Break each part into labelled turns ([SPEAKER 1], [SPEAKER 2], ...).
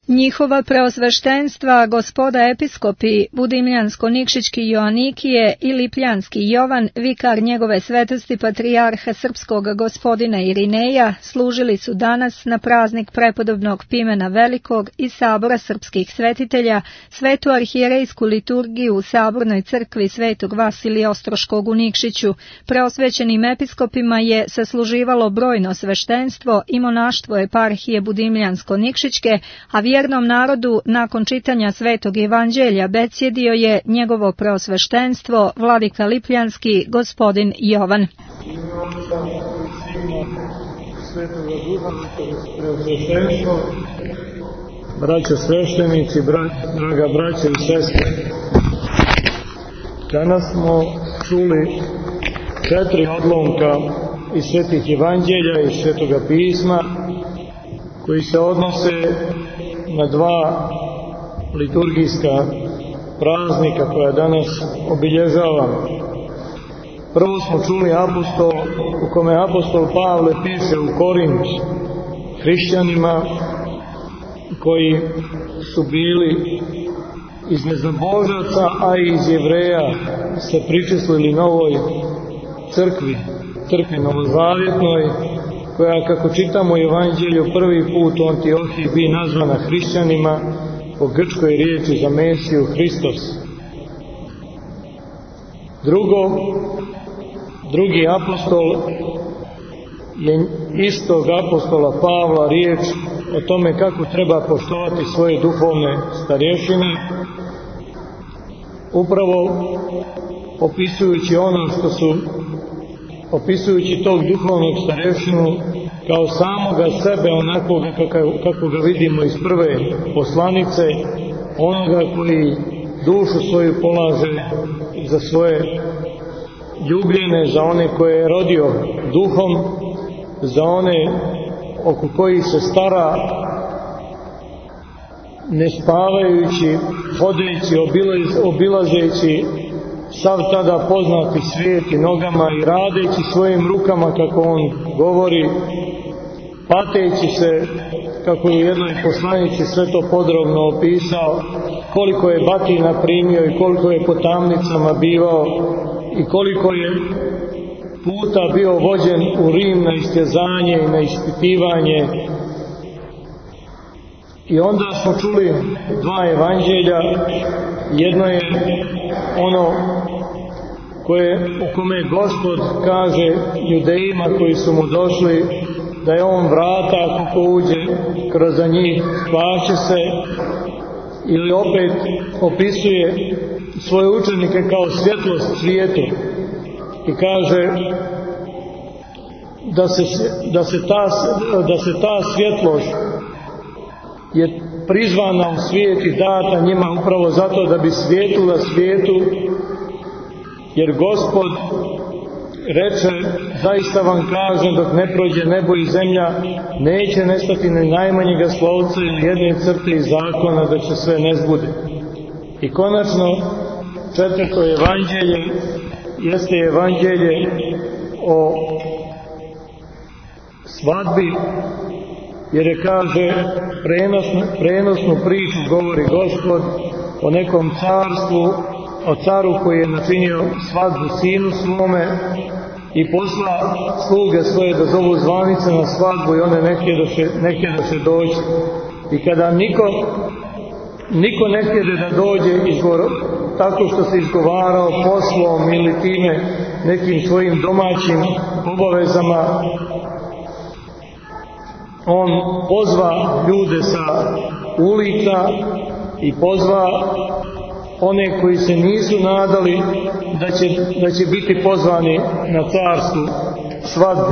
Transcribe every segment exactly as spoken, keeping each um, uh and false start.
[SPEAKER 1] Njihova preosveštenstva, gospoda episkopi Budimljansko-Nikšićki Joanikije i Lipljanski Jovan, vikar njegove svetosti patrijarha srpskog gospodina Irineja, služili su danas na praznik prepodobnog Pimena Velikog i Sabora srpskih svetitelja, svetu arhijerejsku liturgiju u Sabornoj crkvi Svetog Vasilija Ostroškog u Nikšiću. Preosvećenim episkopima je sasluživalo brojno sveštenstvo i monaštvo eparhije Budimljansko-Nikšićke, a vjernom narodu nakon čitanja Svetog Evanđelja besjedio je njegovo preosveštenstvo vladika Lipljanski gospodin Jovan.
[SPEAKER 2] Svetoga Duha, preosveštenstvo, braćo sveštenici, bra, draga braća i sestre, danas smo čuli četiri odlomka iz Svetih Evanđelja i Svetoga pisma koji se odnose na dva liturgijska praznika koja danas obilježavamo. Prvo smo čuli apostol, u kome apostol Pavle piše u Korint hrišćanima koji su bili iz neznabožaca, a i iz Jevreja se pričeslili novoj crkvi, crkvi novozavjetnoj, koja, kako čitamo u Evanđelju, prvi put u Antiohiji bi nazvana hrišćanima po grčkoj riječi za Mesiju Hristos. Drugo, drugi apostol je istog apostola Pavla riječ o tome kako treba poštovati svoje duhovne starješine, upravo opisujući ono što su opisujući tog duhovnog starješinu kao samoga sebe, onako kako ga vidimo iz prve poslanice, onoga koji dušu svoju polaže za svoje ljubljene, za one koje je rodio duhom, za one oko kojih se stara, ne spavajući, hodeći, obilazeći sav tada poznati svijet i nogama i radeći svojim rukama, kako on govori, pateći se, kako je u jednoj poslanici sve to podrobno opisao, koliko je batina primio i koliko je po tamnicama bivao i koliko je puta bio vođen u Rim na istjezanje i na ispitivanje. I onda smo čuli dva evanđelja. Jedno je ono koje, u kome Gospod kaže Judejima koji su mu došli da je on vrata, ako ko uđe kroz njih spaće se, ili opet opisuje svoje učenike kao svjetlost svijetu i kaže da se, da se, ta, da se ta svjetlost je prizvana u svijet i data njima upravo zato da bi svijetlila svijetu, jer Gospod reče, zaista vam kažem, dok ne prođe nebo i zemlja, neće nestati ni najmanjega slovca ili jedne crte iz zakona, da će sve ne zbude. I konačno, četvrto evanđelje jeste evanđelje o svadbi, jer je, kaže, prenosnu, prenosnu priču govori Gospod o nekom carstvu, o caru koji je načinio svadbu sinu svome i posla sluge svoje da zovu zvanice na svadbu i one neke da se, neke da se dođe. I kada niko, niko neke da dođe izgovor, tako što se izgovarao poslom ili time nekim svojim domaćim obavezama, on pozva ljude sa ulica i pozva one koji se nisu nadali da će, da će biti pozvani na carstvu svadbu.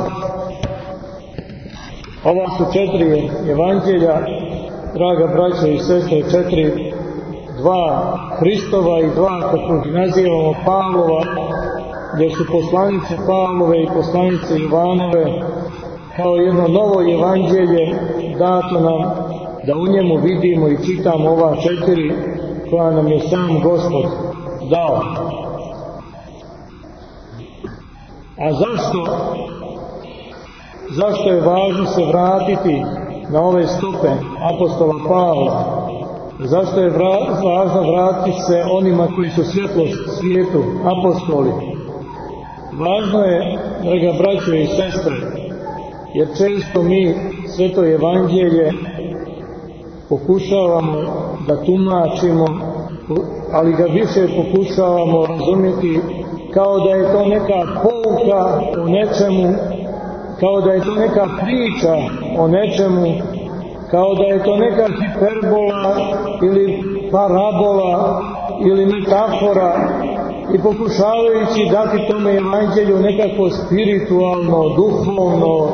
[SPEAKER 2] Ova su četiri evanđelja, draga braća i sestre, četiri, dva Hristova i dva, kako ih nazivamo, Pavlova, gdje su poslanice Pavlove i poslanice Ivanove, kao jedno novo evanđelje dato nam da u njemu vidimo i čitamo ova četiri koja nam je sam Gospod dao. A zašto? Zašto je važno se vratiti na ove stope apostola Pavla. Zašto je važno vratiti se onima koji su svjetlost svijetu, apostoli? Važno je, draga braćo i sestre, jer često mi sveto evanđelje pokušavamo da tumačimo, ali ga više pokušavamo razumjeti kao da je to neka pouka o nečemu, kao da je to neka priča o nečemu, kao da je to neka hiperbola ili parabola ili metafora, i pokušavajući dati tome evanđelju nekako spiritualno, duhovno,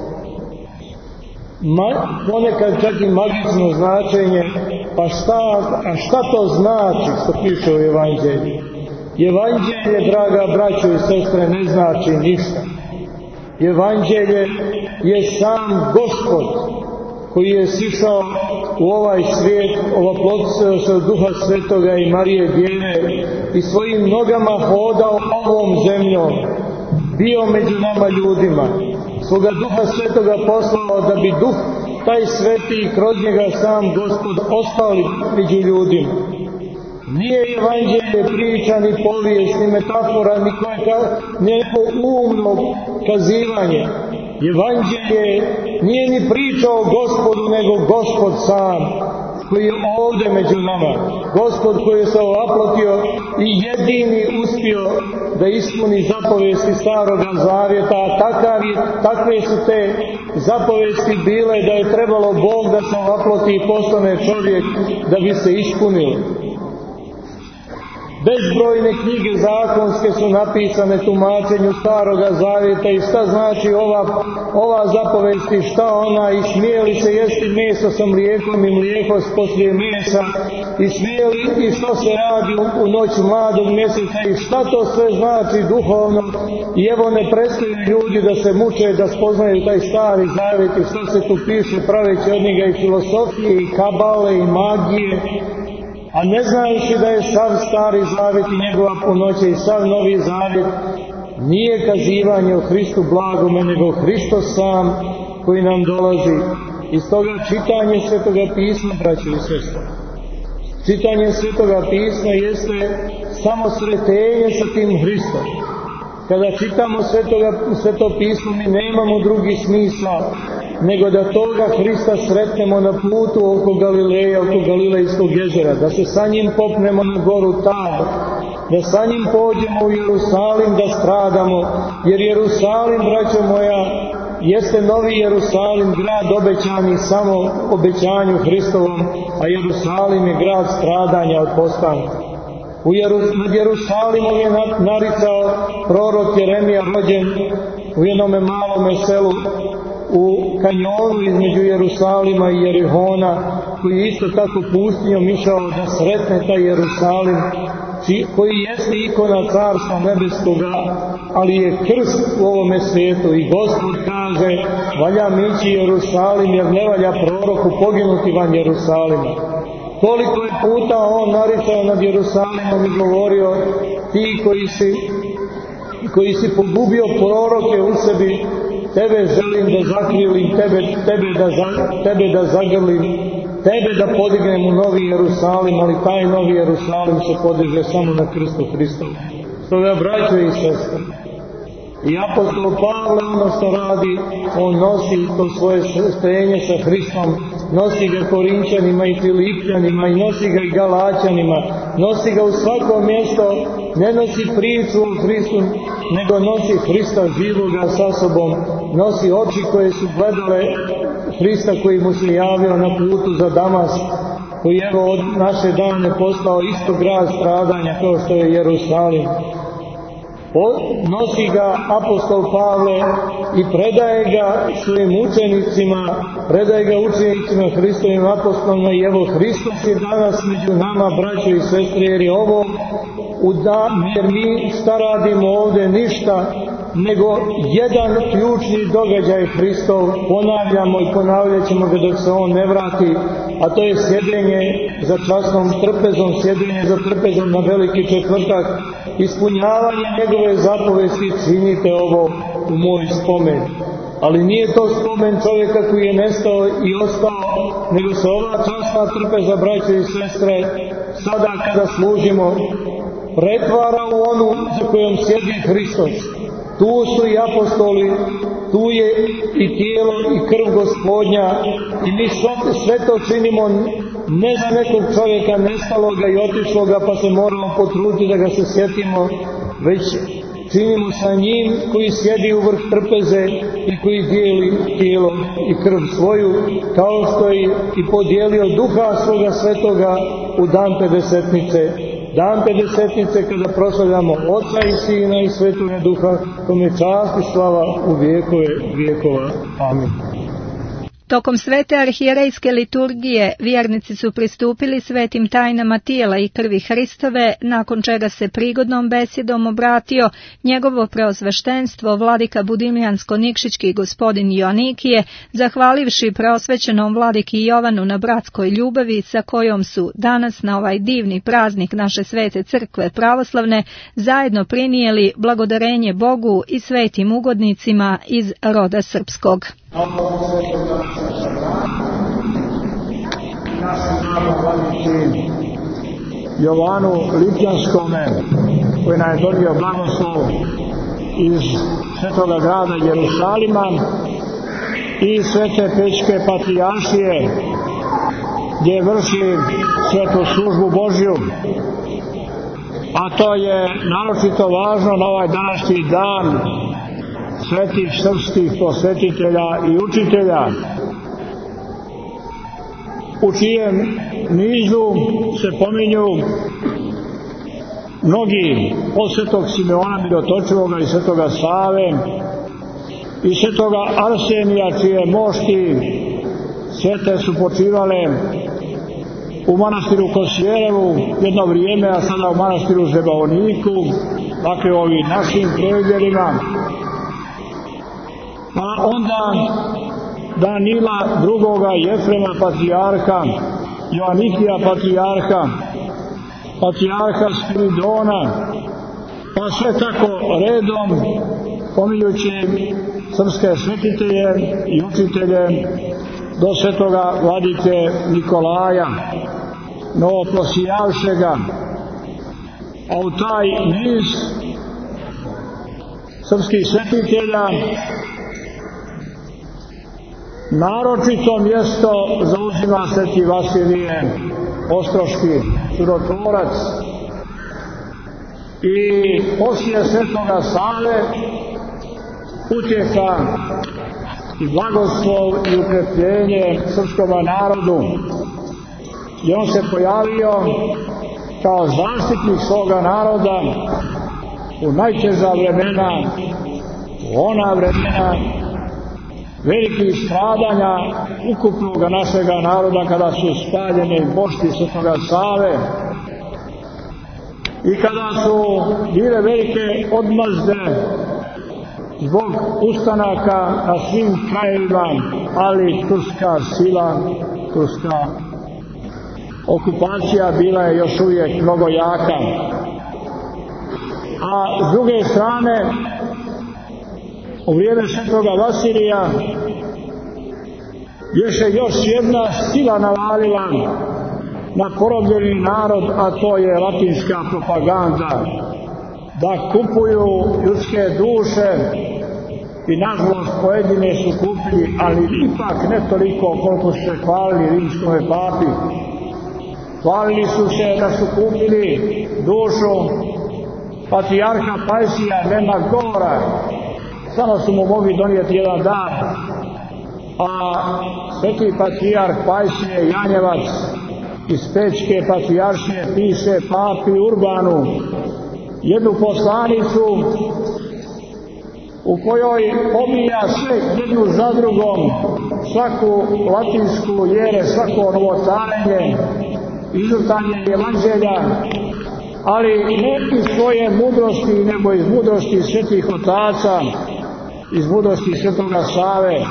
[SPEAKER 2] ma, ponekad čak i magično značenje. Pa šta, a šta to znači što piše u evanđelju? Evanđelje, draga braćo i sestre, ne znači ništa. Evanđelje je sam Gospod koji je sišao u ovaj svijet, ovaplodio se od Duha Svetoga i Marije Djeve i svojim nogama hodao ovom zemljom, bio među nama ljudima, svoga Duha Svetoga poslao da bi Duh taj sveti i kroz njega sam Gospod ostali među ljudima. Nije evanđelje priča, ni povijest, ni metafora, ni neko umno kazivanje. Evanđelje nije ni priča o Gospodu, nego Gospod sam, koji je ovdje među nama. Gospod koji je se ovaplotio i jedini uspio da ispuni zapovesti Staroga Zavjeta, a takav je, takve su te zapovesti bile da je trebalo Bog da se ovaploti i postane čovjek da bi se ispunilo. Bezbrojne knjige zakonske su napisane tumačenju Staroga Zavjeta i šta znači ova, ova zapovest i šta ona, i smije li se jesti meso sa mlijekom i mlijeko poslije mesa, i smije li, i što se radi u, u noć mladog mjeseca, i šta to sve znači duhovno. I evo ne prestaju ljudi da se muče da spoznaju taj Stari Zavjet i što se tu piše, praveći od njega i filosofije i kabale i magije, a ne znajući da je sav Stari Zavjet i njegova punoća i sav Novi Zavjet nije kazivanje o Hristu blagome, nego Hristos sam koji nam dolazi. Iz toga čitanje Svetoga pisma, braći i sestre, čitanje Svetoga pisma jeste samo sretenje sa tim Hristom. Kada čitamo Svetoga, Sveto pismo, mi nemamo drugi smisla nego da toga Hrista sretnemo na putu oko Galileja, oko Galilejskog jezera, da se sa njim popnemo na goru Tabor, da sa njim pođemo u Jerusalim da stradamo, jer Jerusalim, braćo moja, jeste novi Jerusalim, grad obećani samo obećanju Hristovom, a Jerusalim je grad stradanja od postanka. U Jerus- nad Jerusalimom je naricao prorok Jeremija, rođen u jednome malome selu u kanjonu između Jerusalima i Jerihona, koji je isto tako pustinjom išao da sretne taj Jerusalim, koji jeste ikona Carstva nebeskoga, ali je krst u ovome svijetu. I Gospod kaže, valja mi ići Jerusalim, jer ne valja proroku poginuti van Jerusalima. Koliko je puta on naricao nad Jerusalimom i govorio, ti koji si, koji si pogubio proroke u sebi, tebe želim da zakrilim, tebe, tebe, da, tebe da zagrlim, tebe da podignem u novi Jerusalim, ali taj novi Jerusalim se podiže samo na krstu Hristovu. Stoga, braćo i sestre, i apostol Pavle ono što radi, on nosi to svoje sretenje sa Hristom, nosi ga Korinčanima i Filipljanima i nosi ga i Galačanima, nosi ga u svako mjesto, ne nosi priču o Hristu, nego nosi Hrista živoga sa sobom, nosi oči koje su gledale Hrista koji mu se javio na putu za Damask, koji evo od naše dane postao isto grad stradanja kao što je Jerusalim. Nosi ga apostol Pavle i predaje ga svojim učenicima, predaje ga učenicima Hristovim apostolima, i evo Hristos je danas među nama, braćo i sestre, jer je ovo u dan, jer mi šta radimo ovdje ništa nego jedan ključni događaj Hristov, ponavljamo i ponavljat ćemo ga dok se on ne vrati, a to je sjedenje za časnom trpezom, sjedenje za trpezom na veliki četvrtak, ispunjavanje njegove zapovesti, činite ovo u moj spomen. Ali nije to spomen čovjeka koji je nestao i ostao, nego se ova časna trpeza, braće i sestre, sada kada služimo, pretvara u onu za kojom sjedi Hristos. Tu su i apostoli, tu je i tijelo i krv Gospodnja, i mi sve to činimo ne za nekog čovjeka nestaloga i otišloga, pa se moramo potruditi da ga se sjetimo, već činimo sa njim koji sjedi u vrh trpeze i koji dijeli tijelo i krv svoju, kao što je i podijelio duha svoga svetoga u dan Pedesetnice. Dan Pedesetnice kada proslavljamo Oca i Sina i Svetoga Duha, kome čast i slava u vijekove vijekova. Amin.
[SPEAKER 1] Tokom svete arhijerejske liturgije vjernici su pristupili svetim tajnama tijela i krvi Hristove, nakon čega se prigodnom besjedom obratio njegovo preosveštenstvo vladika Budimljansko-Nikšićki gospodin Joanikije, zahvalivši preosvećenom vladiki Jovanu na bratskoj ljubavi sa kojom su danas na ovaj divni praznik naše svete crkve pravoslavne zajedno prinijeli blagodarenje Bogu i svetim ugodnicima iz roda srpskog.
[SPEAKER 2] Jovanu Lipjanskome, koji nam je donio blagoslov iz svetoga grada Jerusalima i svete Pećke patrijaršije, gdje vrši svetu službu Božju. A to je naročito važno na ovaj današnji dan svetih srpskih prosvetitelja i učitelja, u čijem nizu se pominju mnogi od svetog Simeona Mirotočivoga i svetoga Save i svetoga Arsenija, čije mošti svete su počivale u manastiru Kosjerevu jedno vrijeme, a sada u manastiru Žebaoniku, dakle ovim našim predjelima. Pa onda Danila drugoga Jefrema patrijarha, Joanikija patrijarha, patrijarha Spiridona, pa sve tako redom pominjući srpske svetitelje i učitelje do svetoga vladike Nikolaja Novoprosijavšega. A u taj niz srpskih svetitelja naročito mjesto zauzima sveti Vasilije Ostroški čudotvorac i poslije svetoga Save utjeha i blagoslov i ukrepljenje srpskog narodu. I on se pojavio kao zaštitnik svoga naroda u najteža vremena, u ona vremena velikih stradanja ukupnog našega naroda, kada su spaljene mošti svetoga Save i kada su bile velike odmazde zbog ustanaka na svim krajevima, ali turska sila, turska okupacija bila je još uvijek mnogo jaka. A s druge strane, u vrijeme svetoga Vasilija je još jedna sila navalila na porobljeni narod, a to je latinska propaganda, da kupuju ljudske duše i nažalost pojedine su kupili, ali ipak ne toliko koliko su se hvalili rimskome papi. Hvalili su se da su kupili dušu patrijarha Pajsija, nema govora, samo su mu mogli donijeti jedan dan, a sveti patrijarh Pajsije Janjevac iz Pećke patrijaršije piše papi Urbanu jednu poslanicu u kojoj pomija sve jednu za drugom, svaku latinsku jere, svako novotarenje, izvrtanje evanđelja, ali ne iz svoje mudrosti, nego iz mudrosti svetih otaca, iz mudrosti svetoga Save.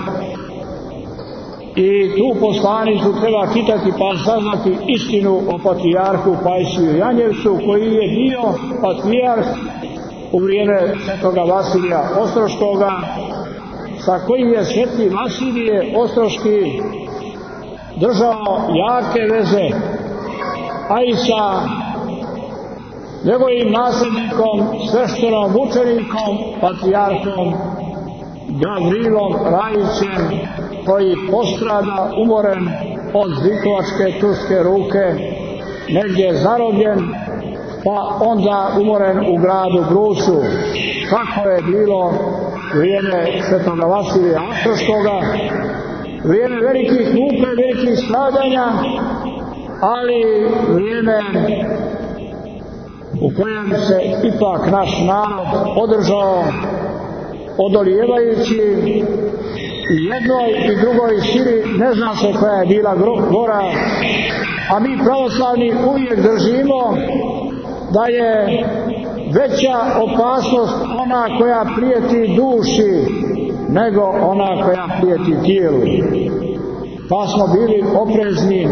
[SPEAKER 2] I tu poslanicu treba čitati pa saznati istinu o patrijarhu Pajsiju Janjevcu, koji je bio patrijarh u vrijeme svetoga Vasilija Ostroškoga, sa kojim je Sveti Vasilije Ostroški držao jake veze, a i sa njegovim nasljednikom, sveštenom učenikom, patrijarhom Gavrilom Rajićem, koji postrada umoren od zlikovačke turske ruke, negdje zarobljen, pa onda umoren u gradu Brusu. Kako je bilo vrijeme Svetoga Vasilija Ostroškoga, vrijeme velikih muka i velikih stradanja, ali vrijeme u kojem se ipak naš narod održao odolijevajući jednoj i drugoj sili, ne zna se koja je bila gora, a mi pravoslavni uvijek držimo da je veća opasnost ona koja prijeti duši nego ona koja prijeti tijelu. Pa smo bili oprezni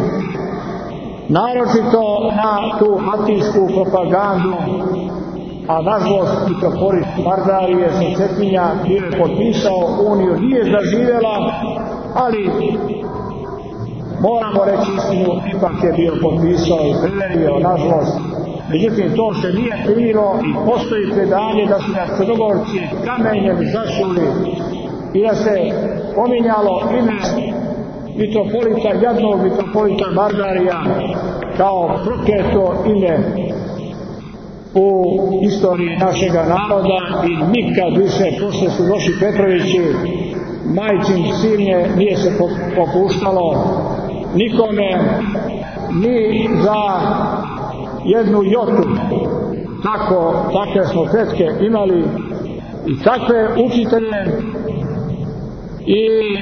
[SPEAKER 2] naročito na tu atijsku propagandu, a nažalost mitropolit Mardarije sa Cetinja bio je potpisao uniju, nije zaživjela, ali moramo reći istinu, ipak je bio potpisao i preverio, nažalost. Međutim, to se nije primilo i postoji predanje da su nas Crnogorci kamenjem zašuli i da se pominjalo ime mitropolita, jadnog mitropolita Mardarija kao prokleto ime u istoriji našega naroda i nikad više, posle su došli Petrovići, majčin silnje nije se popuštalo nikome ni za jednu jotu. Tako, takve smo pretke imali i takve učitelje i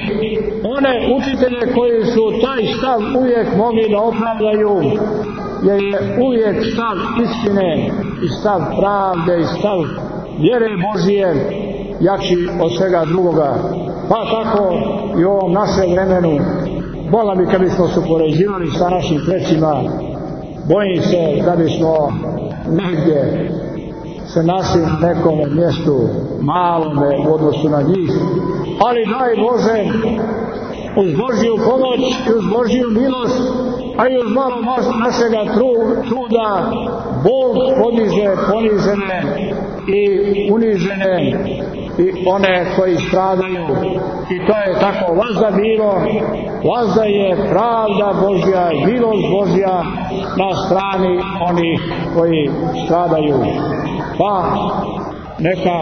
[SPEAKER 2] one učitelje koji su taj stav uvijek mogli da opravdaju, jer je uvijek stav istine i stav pravde i stav vjere Božije jači od svega drugoga. Pa tako i u ovom našem vremenu, bola mi kad bismo se upoređivali sa našim precima, bojim se da bismo negdje se našli u nekom mjestu malome u odnosu na njih, ali daj Bože, uz Božju pomoć i uz Božju milost, a i uz malo našega truda, Bog podiže ponižene i unižene i one koji stradaju. I to je tako vazda bilo, vazda je pravda Božja i milost Božja na strani onih koji stradaju. Pa neka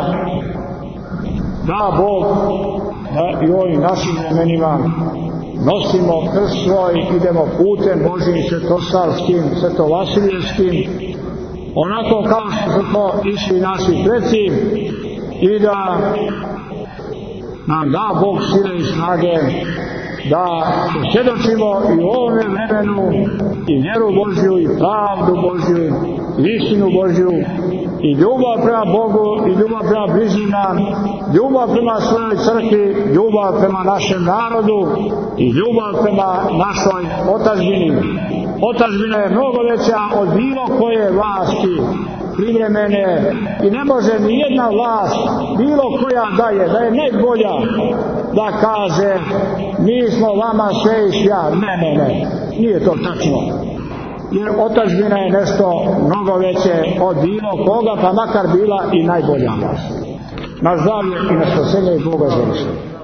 [SPEAKER 2] da Bog da i ovim našim vremenima nosimo krst svoj, idemo putem Božjim svetosavskim, svetovasilijevskim, onako kao što su to išli naši preci, i da nam da Bog sile i snage da svjedočimo i u ovome vremenu i vjeru Božju i pravdu Božju i istinu Božju i ljubav prema Bogu i ljubav prema bližnjima, ljubav prema svojoj crkvi, ljubav prema našem narodu i ljubav prema našoj otadžbini. Otadžbina je mnogo veća od bilo koje vlasti privremene i ne može ni jedna vlast, bilo koja daje, da je najbolja, da kaže mi smo vama sve i svja. Ne, ne, ne, nije to tačno. Jer otadžbina je nešto mnogo veće od bilo koga, pa makar bila i najbolja vlast. Na zdravlje i na spasenje i Boga završenje.